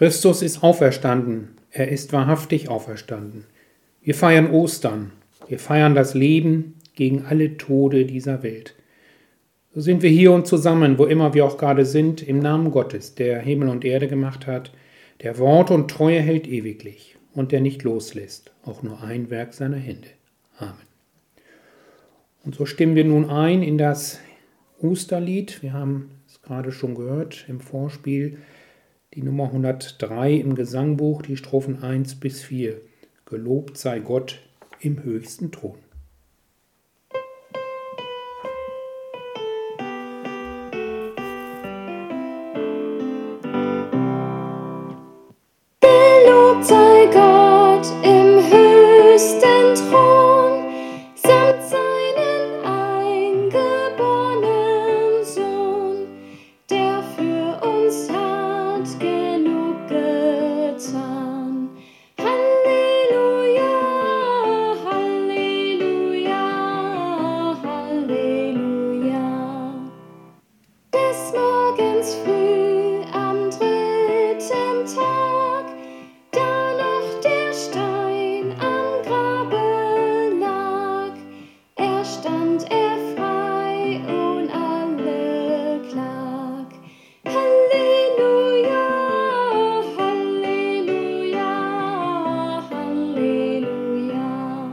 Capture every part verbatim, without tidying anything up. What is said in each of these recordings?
Christus ist auferstanden. Er ist wahrhaftig auferstanden. Wir feiern Ostern. Wir feiern das Leben gegen alle Tode dieser Welt. So sind wir hier und zusammen, wo immer wir auch gerade sind, im Namen Gottes, der Himmel und Erde gemacht hat, der Wort und Treue hält ewiglich und der nicht loslässt, auch nur ein Werk seiner Hände. Amen. Und so stimmen wir nun ein in das Osterlied. Wir haben es gerade schon gehört im Vorspiel, die Nummer hundertdrei im Gesangbuch, die Strophen eins bis vier. Gelobt sei Gott im höchsten Thron. Gelobt sei Gott im höchsten Thron, samt seinen eingeborenen Sohn, der für uns hat genug getan. Halleluja, Halleluja, Halleluja. Des Morgens früh am dritten Tag, da noch der Stein am Grabe lag, erstand er frei ohn alle Klag. Halleluja, Halleluja, Halleluja.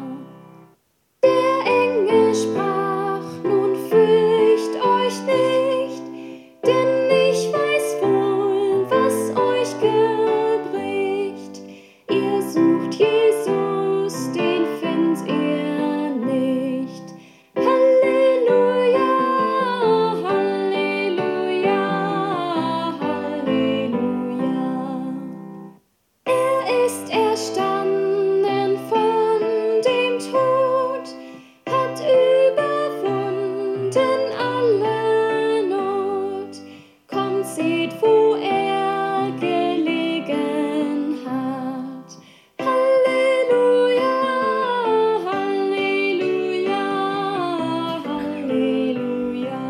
Der Engel sprach: Nun fürcht euch nicht, denn ich weiß wohl, was euch gebricht. Ihr sucht Jesus, den findet ihr nicht. Halleluja, Halleluja, Halleluja. Er ist erstanden von dem Tod, hat überwunden alle Not. Kommt, seht, wo er gelegen hat. Halleluja, Halleluja, Halleluja.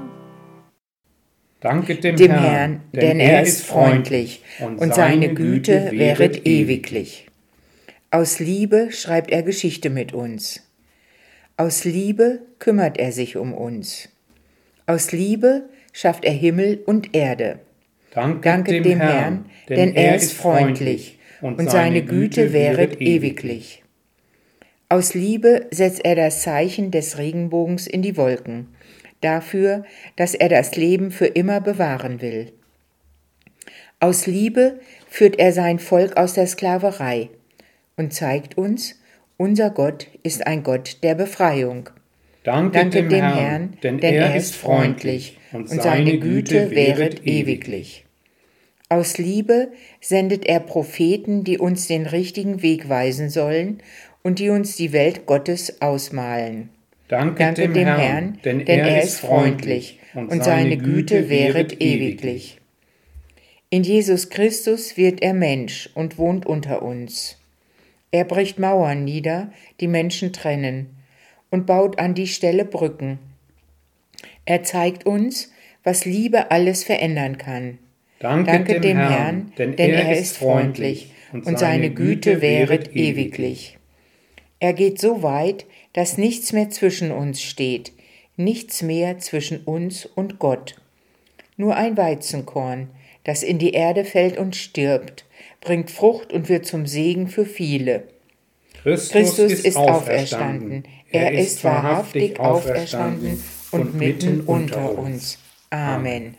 Danket dem, Dem Herrn, denn er ist freundlich, und seine Güte währet ewiglich. Aus Liebe schreibt er Geschichte mit uns. Aus Liebe kümmert er sich um uns. Aus Liebe schafft er Himmel und Erde. Danket dem Herrn, denn er ist freundlich, und seine Güte währet ewiglich. Aus Liebe setzt er das Zeichen des Regenbogens in die Wolken, dafür, dass er das Leben für immer bewahren will. Aus Liebe führt er sein Volk aus der Sklaverei und zeigt uns, unser Gott ist ein Gott der Befreiung. Danket Danket dem Herrn, denn er ist freundlich, und seine Güte währet ewiglich. Aus Liebe sendet er Propheten, die uns den richtigen Weg weisen sollen und die uns die Welt Gottes ausmalen. Danket dem Herrn, denn er ist freundlich, und seine Güte währet ewiglich. In Jesus Christus wird er Mensch und wohnt unter uns. Er bricht Mauern nieder, die Menschen trennen, und baut an die Stelle Brücken. Er zeigt uns, was Liebe alles verändern kann. Danket, Danket dem Herrn, denn er ist freundlich, und seine Güte währet ewiglich. Er geht so weit, dass nichts mehr zwischen uns steht, nichts mehr zwischen uns und Gott. Nur ein Weizenkorn, das in die Erde fällt und stirbt, bringt Frucht und wird zum Segen für viele. Christus, Christus ist, ist auferstanden. auferstanden. Er ist wahrhaftig auferstanden und mitten unter uns. Amen.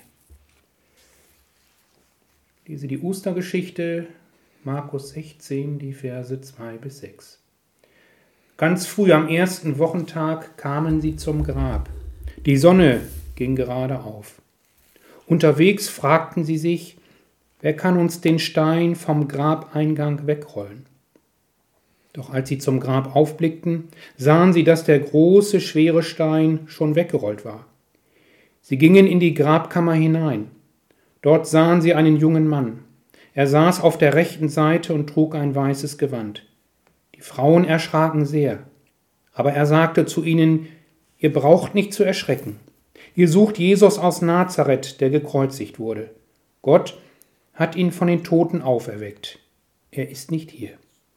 Lese die Ostergeschichte, Markus sechzehn, die Verse zwei bis sechs. Ganz früh am ersten Wochentag kamen sie zum Grab. Die Sonne ging gerade auf. Unterwegs fragten sie sich: Wer kann uns den Stein vom Grabeingang wegrollen? Doch als sie zum Grab aufblickten, sahen sie, dass der große, schwere Stein schon weggerollt war. Sie gingen in die Grabkammer hinein. Dort sahen sie einen jungen Mann. Er saß auf der rechten Seite und trug ein weißes Gewand. Die Frauen erschraken sehr. Aber er sagte zu ihnen: Ihr braucht nicht zu erschrecken. Ihr sucht Jesus aus Nazareth, der gekreuzigt wurde. Gott hat ihn von den Toten auferweckt. Er ist nicht hier.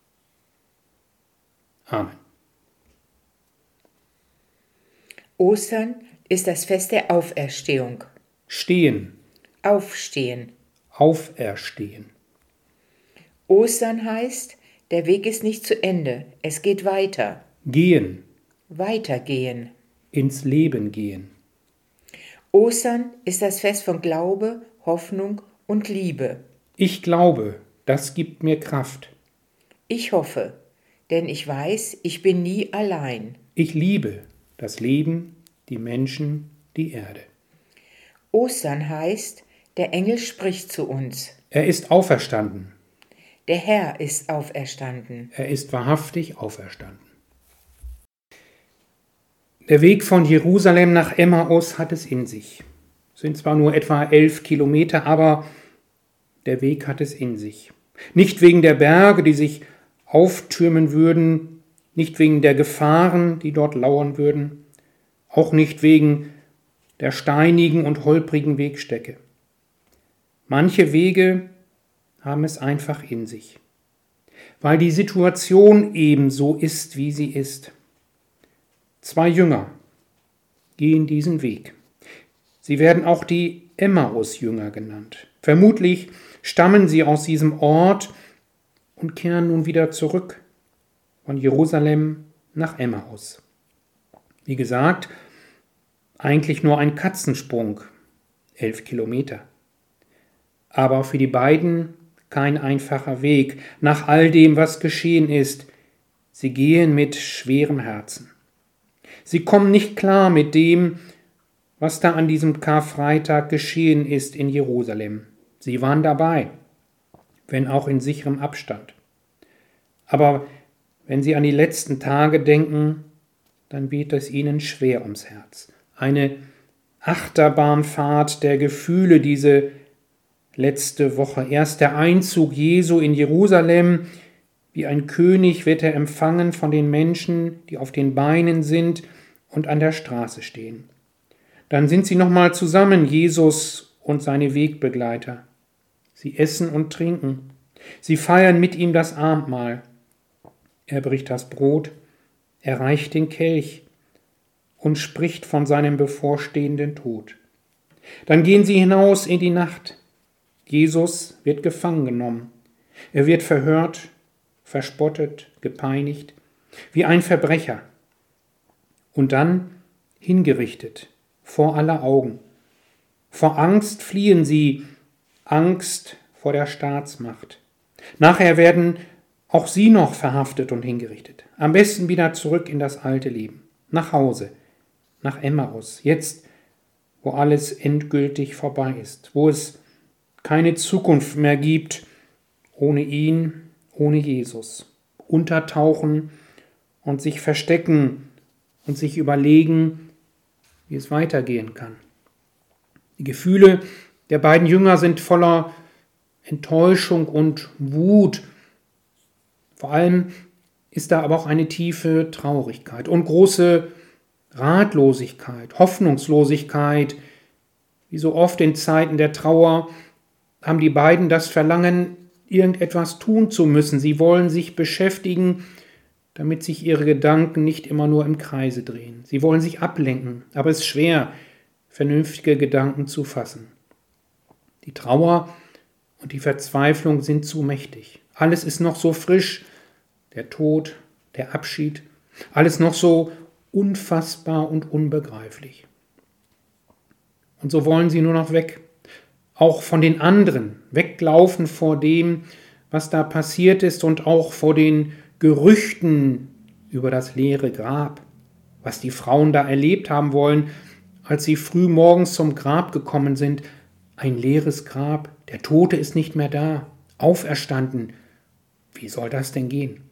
Amen. Ostern ist das Fest der Auferstehung. Stehen. Aufstehen. Auferstehen. Ostern heißt, der Weg ist nicht zu Ende, es geht weiter. Gehen. Weitergehen. Ins Leben gehen. Ostern ist das Fest von Glaube, Hoffnung und Liebe. Ich glaube, das gibt mir Kraft. Ich hoffe, denn ich weiß, ich bin nie allein. Ich liebe das Leben, die Menschen, die Erde. Ostern heißt, der Engel spricht zu uns. Er ist auferstanden. Der Herr ist auferstanden. Er ist wahrhaftig auferstanden. Der Weg von Jerusalem nach Emmaus hat es in sich. Es sind zwar nur etwa elf Kilometer, aber der Weg hat es in sich. Nicht wegen der Berge, die sich auftürmen würden, nicht wegen der Gefahren, die dort lauern würden, auch nicht wegen der steinigen und holprigen Wegstrecke. Manche Wege haben es einfach in sich, weil die Situation ebenso ist, wie sie ist. Zwei Jünger gehen diesen Weg. Sie werden auch die Emmaus-Jünger genannt. Vermutlich stammen sie aus diesem Ort und kehren nun wieder zurück von Jerusalem nach Emmaus. Wie gesagt, eigentlich nur ein Katzensprung, elf Kilometer. Aber für die beiden kein einfacher Weg, nach all dem, was geschehen ist. Sie gehen mit schwerem Herzen. Sie kommen nicht klar mit dem, was da an diesem Karfreitag geschehen ist in Jerusalem. Sie waren dabei, wenn auch in sicherem Abstand. Aber wenn sie an die letzten Tage denken, dann wird es ihnen schwer ums Herz. Eine Achterbahnfahrt der Gefühle, diese letzte Woche. Erst der Einzug Jesu in Jerusalem, wie ein König wird er empfangen von den Menschen, die auf den Beinen sind und an der Straße stehen. Dann sind sie nochmal zusammen, Jesus und seine Wegbegleiter. Sie essen und trinken. Sie feiern mit ihm das Abendmahl. Er bricht das Brot, er reicht den Kelch und spricht von seinem bevorstehenden Tod. Dann gehen sie hinaus in die Nacht. Jesus wird gefangen genommen. Er wird verhört, verspottet, gepeinigt, wie ein Verbrecher. Und dann hingerichtet, vor aller Augen. Vor Angst fliehen sie, Angst vor der Staatsmacht. Nachher werden auch sie noch verhaftet und hingerichtet. Am besten wieder zurück in das alte Leben, nach Hause, nach Emmaus, jetzt, wo alles endgültig vorbei ist, wo es keine Zukunft mehr gibt, ohne ihn, ohne Jesus. Untertauchen und sich verstecken und sich überlegen, wie es weitergehen kann. Die Gefühle der beiden Jünger sind voller Enttäuschung und Wut. Vor allem ist da aber auch eine tiefe Traurigkeit und große Ratlosigkeit, Hoffnungslosigkeit. Wie so oft in Zeiten der Trauer haben die beiden das Verlangen, irgendetwas tun zu müssen. Sie wollen sich beschäftigen, damit sich ihre Gedanken nicht immer nur im Kreise drehen. Sie wollen sich ablenken, aber es ist schwer, vernünftige Gedanken zu fassen. Die Trauer und die Verzweiflung sind zu mächtig. Alles ist noch so frisch, der Tod, der Abschied, alles noch so unfassbar und unbegreiflich. Und so wollen sie nur noch weg, auch von den anderen, weglaufen vor dem, was da passiert ist und auch vor den Gerüchten über das leere Grab, was die Frauen da erlebt haben wollen, als sie früh morgens zum Grab gekommen sind. Ein leeres Grab, der Tote ist nicht mehr da, auferstanden. Wie soll das denn gehen?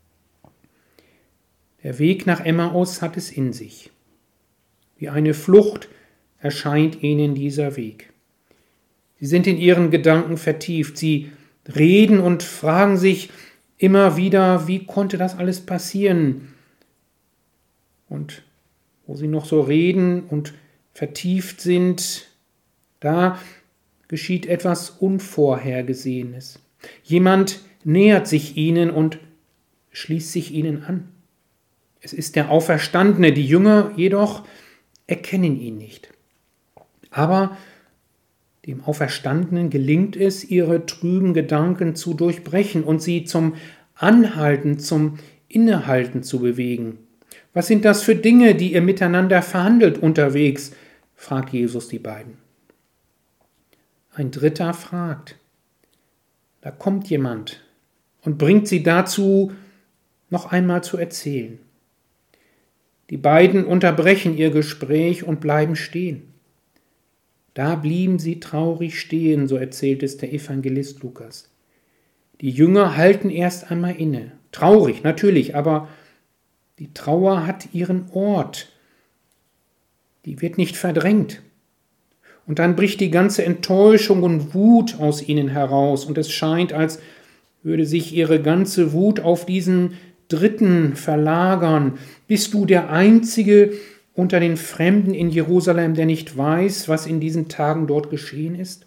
Der Weg nach Emmaus hat es in sich. Wie eine Flucht erscheint ihnen dieser Weg. Sie sind in ihren Gedanken vertieft. Sie reden und fragen sich immer wieder, wie konnte das alles passieren? Und wo sie noch so reden und vertieft sind, da geschieht etwas Unvorhergesehenes. Jemand nähert sich ihnen und schließt sich ihnen an. Es ist der Auferstandene, die Jünger jedoch erkennen ihn nicht. Aber dem Auferstandenen gelingt es, ihre trüben Gedanken zu durchbrechen und sie zum Anhalten, zum Innehalten zu bewegen. Was sind das für Dinge, die ihr miteinander verhandelt unterwegs? Fragt Jesus die beiden. Ein Dritter fragt. Da kommt jemand und bringt sie dazu, noch einmal zu erzählen. Die beiden unterbrechen ihr Gespräch und bleiben stehen. Da blieben sie traurig stehen, so erzählt es der Evangelist Lukas. Die Jünger halten erst einmal inne. Traurig, natürlich, aber die Trauer hat ihren Ort. Die wird nicht verdrängt. Und dann bricht die ganze Enttäuschung und Wut aus ihnen heraus und es scheint, als würde sich ihre ganze Wut auf diesen Dritten verlagern. Bist du der Einzige unter den Fremden in Jerusalem, der nicht weiß, was in diesen Tagen dort geschehen ist?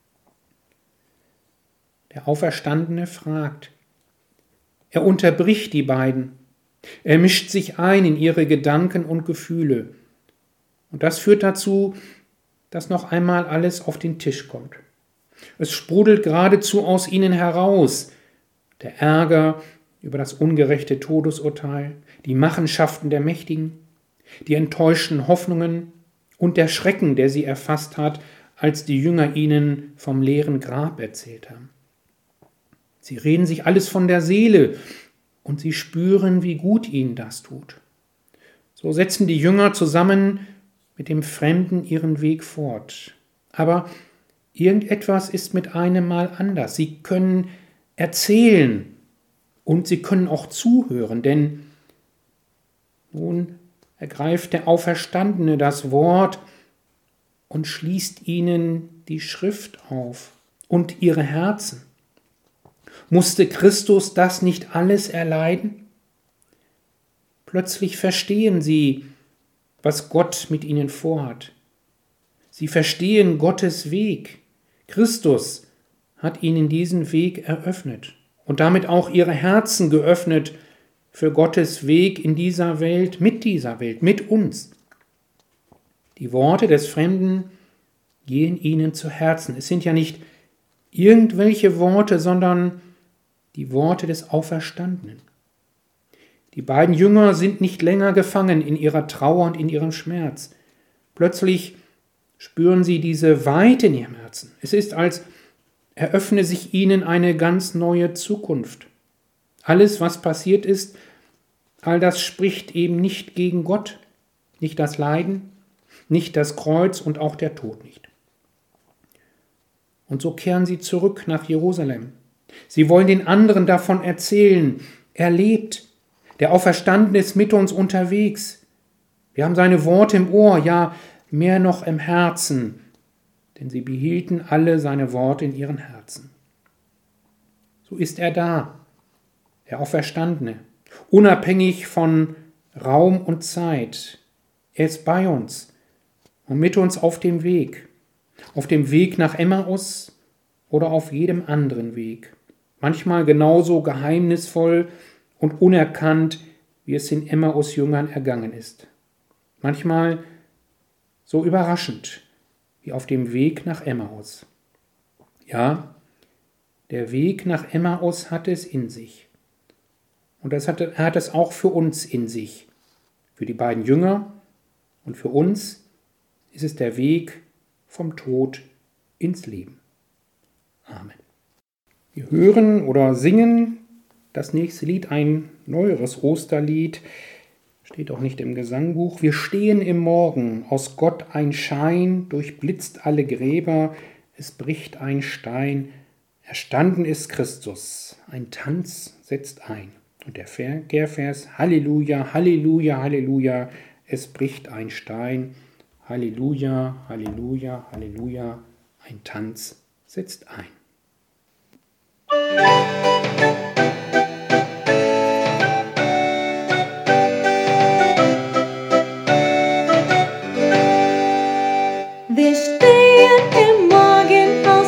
Der Auferstandene fragt. Er unterbricht die beiden. Er mischt sich ein in ihre Gedanken und Gefühle. Und das führt dazu, dass noch einmal alles auf den Tisch kommt. Es sprudelt geradezu aus ihnen heraus. Der Ärger über das ungerechte Todesurteil, die Machenschaften der Mächtigen, die enttäuschten Hoffnungen und der Schrecken, der sie erfasst hat, als die Jünger ihnen vom leeren Grab erzählt haben. Sie reden sich alles von der Seele und sie spüren, wie gut ihnen das tut. So setzen die Jünger zusammen mit dem Fremden ihren Weg fort. Aber irgendetwas ist mit einem Mal anders. Sie können erzählen und sie können auch zuhören, denn nun ergreift der Auferstandene das Wort und schließt ihnen die Schrift auf und ihre Herzen. Musste Christus das nicht alles erleiden? Plötzlich verstehen sie, was Gott mit ihnen vorhat. Sie verstehen Gottes Weg. Christus hat ihnen diesen Weg eröffnet und damit auch ihre Herzen geöffnet für Gottes Weg in dieser Welt, mit dieser Welt, mit uns. Die Worte des Fremden gehen ihnen zu Herzen. Es sind ja nicht irgendwelche Worte, sondern die Worte des Auferstandenen. Die beiden Jünger sind nicht länger gefangen in ihrer Trauer und in ihrem Schmerz. Plötzlich spüren sie diese Weite in ihrem Herzen. Es ist, als eröffne sich ihnen eine ganz neue Zukunft. Alles, was passiert ist, all das spricht eben nicht gegen Gott, nicht das Leiden, nicht das Kreuz und auch der Tod nicht. Und so kehren sie zurück nach Jerusalem. Sie wollen den anderen davon erzählen. Er lebt. Der Auferstandene ist mit uns unterwegs. Wir haben seine Worte im Ohr, ja, mehr noch im Herzen, denn sie behielten alle seine Worte in ihren Herzen. So ist er da, der Auferstandene, unabhängig von Raum und Zeit. Er ist bei uns und mit uns auf dem Weg, auf dem Weg nach Emmaus oder auf jedem anderen Weg. Manchmal genauso geheimnisvoll und unerkannt, wie es den Emmaus-Jüngern ergangen ist. Manchmal so überraschend, wie auf dem Weg nach Emmaus. Ja, der Weg nach Emmaus hat es in sich. Und das hat, er hat es auch für uns in sich. Für die beiden Jünger und für uns ist es der Weg vom Tod ins Leben. Amen. Wir hören oder singen das nächste Lied, ein neueres Osterlied, steht auch nicht im Gesangbuch. Wir stehen im Morgen, aus Gott ein Schein, durchblitzt alle Gräber, es bricht ein Stein, erstanden ist Christus, ein Tanz setzt ein. Und der Vers, Halleluja, Halleluja, Halleluja, es bricht ein Stein, Halleluja, Halleluja, Halleluja, ein Tanz setzt ein. Wir stehen im Morgen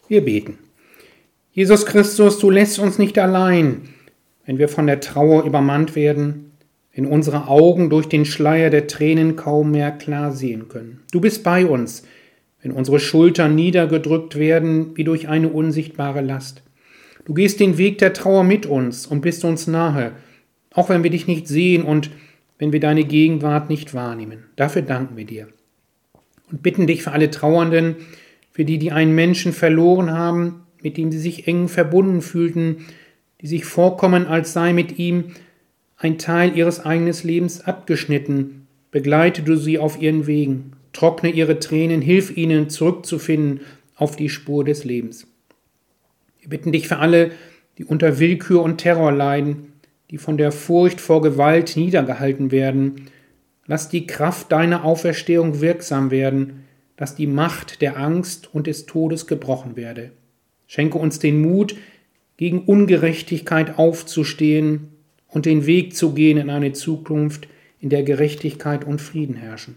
Wir beten. Jesus Christus, du lässt uns nicht allein, wenn wir von der Trauer übermannt werden, wenn unsere Augen durch den Schleier der Tränen kaum mehr klar sehen können. Du bist bei uns, wenn unsere Schultern niedergedrückt werden wie durch eine unsichtbare Last. Du gehst den Weg der Trauer mit uns und bist uns nahe, auch wenn wir dich nicht sehen und wenn wir deine Gegenwart nicht wahrnehmen. Dafür danken wir dir und bitten dich für alle Trauernden, für die, die einen Menschen verloren haben, mit dem sie sich eng verbunden fühlten, die sich vorkommen, als sei mit ihm ein Teil ihres eigenen Lebens abgeschnitten. Begleite du sie auf ihren Wegen, trockne ihre Tränen, hilf ihnen zurückzufinden auf die Spur des Lebens. Wir bitten dich für alle, die unter Willkür und Terror leiden, die von der Furcht vor Gewalt niedergehalten werden. Lass die Kraft deiner Auferstehung wirksam werden, dass die Macht der Angst und des Todes gebrochen werde. Schenke uns den Mut, gegen Ungerechtigkeit aufzustehen und den Weg zu gehen in eine Zukunft, in der Gerechtigkeit und Frieden herrschen.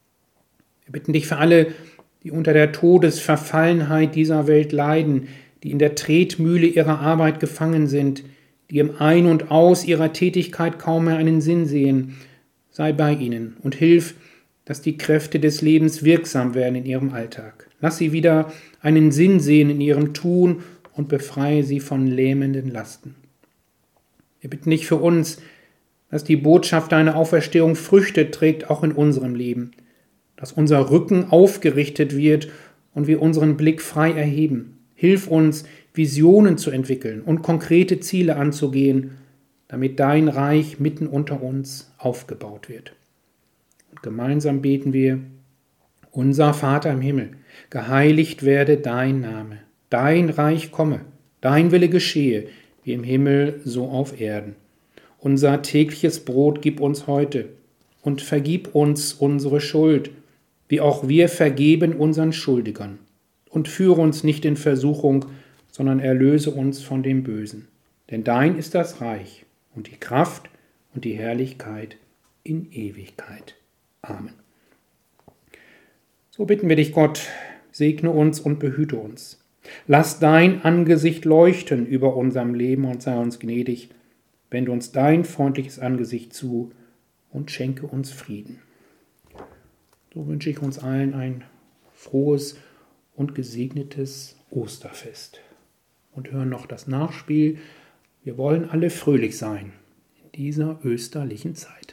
Wir bitten dich für alle, die unter der Todesverfallenheit dieser Welt leiden, die in der Tretmühle ihrer Arbeit gefangen sind, die im Ein und Aus ihrer Tätigkeit kaum mehr einen Sinn sehen. Sei bei ihnen und hilf, dass die Kräfte des Lebens wirksam werden in ihrem Alltag. Lass sie wieder einen Sinn sehen in ihrem Tun und befreie sie von lähmenden Lasten. Wir bitten dich für uns, dass die Botschaft deiner Auferstehung Früchte trägt, auch in unserem Leben, dass unser Rücken aufgerichtet wird und wir unseren Blick frei erheben. Hilf uns, Visionen zu entwickeln und konkrete Ziele anzugehen, damit dein Reich mitten unter uns aufgebaut wird. Und gemeinsam beten wir: Unser Vater im Himmel, geheiligt werde dein Name, dein Reich komme, dein Wille geschehe, wie im Himmel so auf Erden. Unser tägliches Brot gib uns heute und vergib uns unsere Schuld, wie auch wir vergeben unseren Schuldigern. Und führe uns nicht in Versuchung, sondern erlöse uns von dem Bösen. Denn dein ist das Reich und die Kraft und die Herrlichkeit in Ewigkeit. Amen. So bitten wir dich, Gott, segne uns und behüte uns. Lass dein Angesicht leuchten über unserem Leben und sei uns gnädig. Wende uns dein freundliches Angesicht zu und schenke uns Frieden. So wünsche ich uns allen ein frohes und gesegnetes Osterfest. Und hören noch das Nachspiel. Wir wollen alle fröhlich sein in dieser österlichen Zeit.